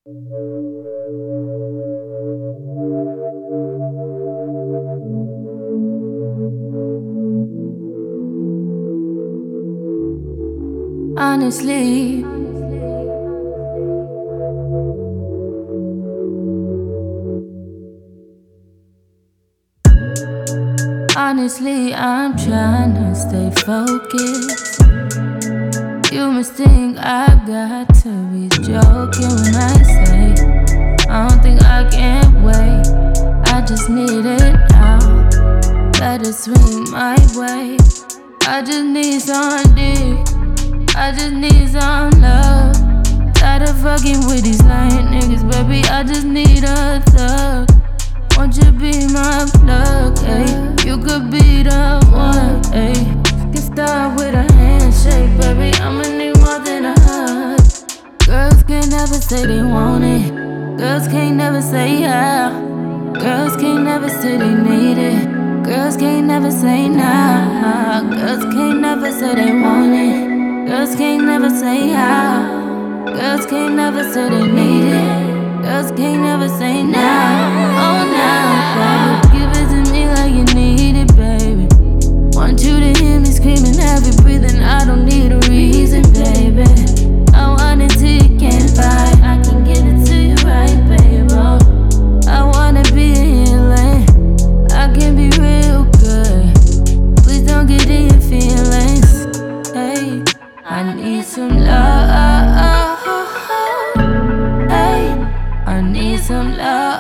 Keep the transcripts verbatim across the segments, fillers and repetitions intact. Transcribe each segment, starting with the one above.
Honestly, honestly, I'm trying to stay focused. You must think I got to be joking when I say I don't think I can wait. I just need it now. Let it swing my way. I just need some dick. I just need some love. Tired of fucking with these lying niggas, baby. I just need a thug. Won't you be my plug, ayy? You could be the one, ayy. Get started with a handshake, baby. I'ma need more than a hug. Girls can't never say they want it. Girls can't never say yeah. Girls can't never say they need it. Girls can't never say nah. Girls can't never say they want it. Girls can't never say how. Girls can't never say they need it. Girls can't never say nah. Oh nah, baby, give it to me like you need it, baby. Want you to hear me screaming, heavy breathing. I don't need a reason, baby. I want it till you can't fight. I can give it to you right, baby. I wanna be in your lane. I can be real good. Please don't get in your feelings. Hey, I need some love. Hey, I need some love.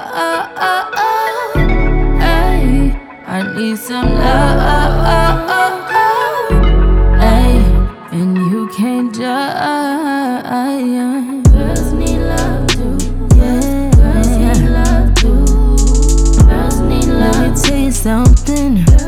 Hey, I need some love. Hey, and you can't judge. Girls need love too. Yeah, girls need love too. Girls need love. Let me tell you something.